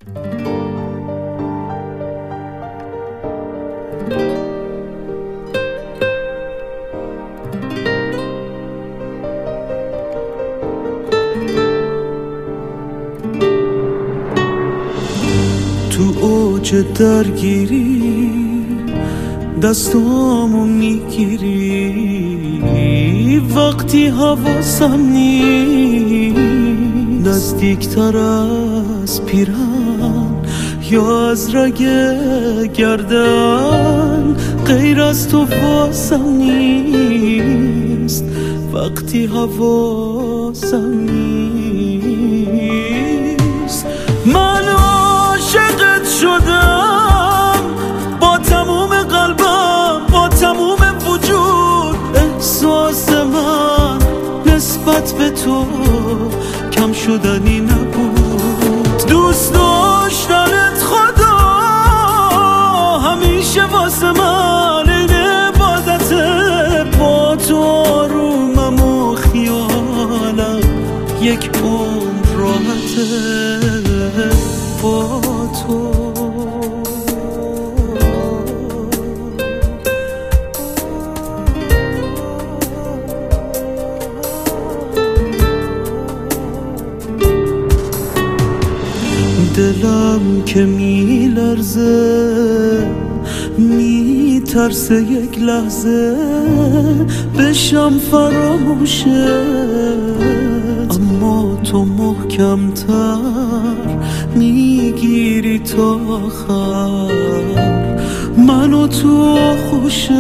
تو اوج درگیری دستامو میگیری، وقتی حواسم نیست نزدیکتر از پیرن یا از رگ گردن، غیر از تو واسم نیست وقتی حواسم نیست. من عاشقت شدم با تموم قلبم، با تموم وجود. احساس من نسبت به تو کم شدنی نبود. دوست داشتنت خدا همیشه واسه من این عبادته. با تو آرومم و خیالم یک عمر راحته. با تو دلم که میلرزه میترسه یک لحظه بشم فراموشه، اما تو محکمتر میگیری تا آخر منو تو آغوشت،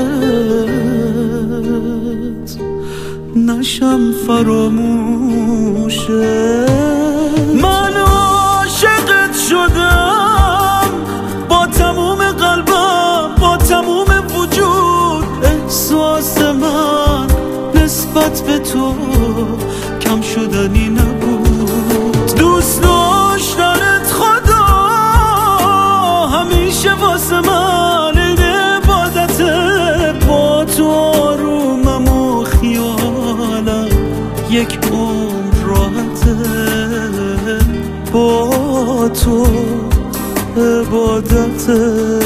نشم فراموشه. من عاشقت شدم با تموم قلبم، با تموم وجود. احساس من نسبت به تو کم شدنی نبود. دوست داشتنت خدا همیشه واسه من این عبادته. با تو آرومم و خیالم یک عمر راحته. با تو عبادته.